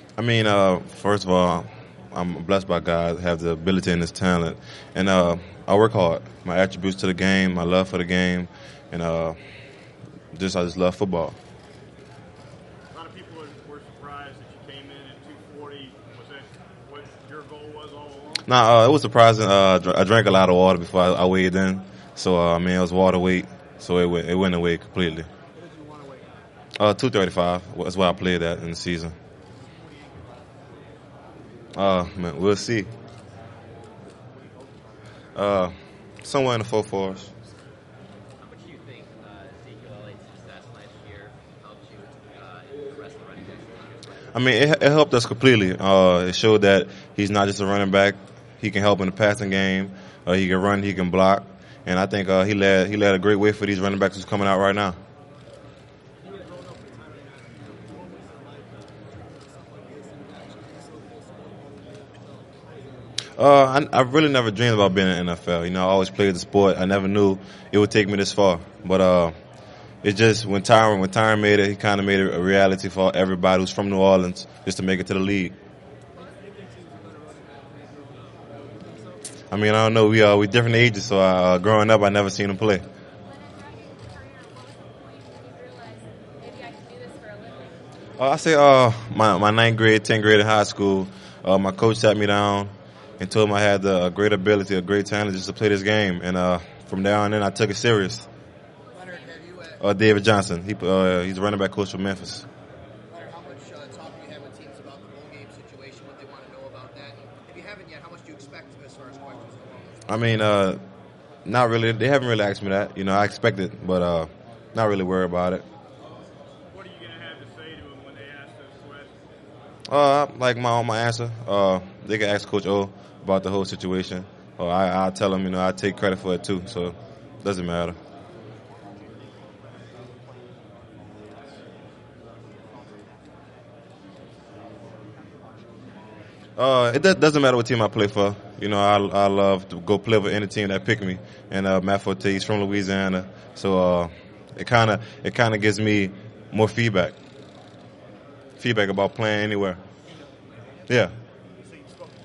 I mean, first of all, I'm blessed by God to have the ability and this talent, and I work hard. My attributes to the game, my love for the game, and I just love football. A lot of people were surprised that you came in at 240. Was that what your goal was all along? Nah, it was surprising. I drank a lot of water before I weighed in, so I mean it was water weight, so it went away completely. What did you want to weigh? 235. That's why I played that in the season. Man, we'll see. Uh, Somewhere in the 4 4s. How much do you think Ezekiel Elliott's success last year helped you in the rest of the running backs? I mean, it helped us completely. It showed that he's not just a running back. He can help in the passing game. He can run. He can block. And I think he led a great way for these running backs who's coming out right now. I really never dreamed about being in the NFL. You know, I always played the sport. I never knew it would take me this far. But it's just when Tyron made it, he kind of made it a reality for everybody who's from New Orleans just to make it to the league. I mean, I don't know. We different ages, so growing up, I never seen him play. I say my ninth grade, 10th grade in high school, my coach sat me down and told me I had a great ability, a great talent just to play this game. And from there on in, I took it serious. Leonard, have you, David Johnson, he's a running back coach for Memphis. Leonard, how much talk have you had with teams about the bowl game situation, what they want to know about that? If you haven't yet, how much do you expect as far as questions go? I mean, not really. They haven't really asked me that. You know, I expect it, but not really worried about it. What are you going to have to say to them when they ask those questions? Like my answer. They can ask Coach O about the whole situation. Or I'll tell them, you know, I take credit for it too. So it doesn't matter. Doesn't matter what team I play for. You know, I love to go play with any team that pick me. And Matt Forte is from Louisiana, so it kind of gives me more feedback about playing anywhere. Yeah.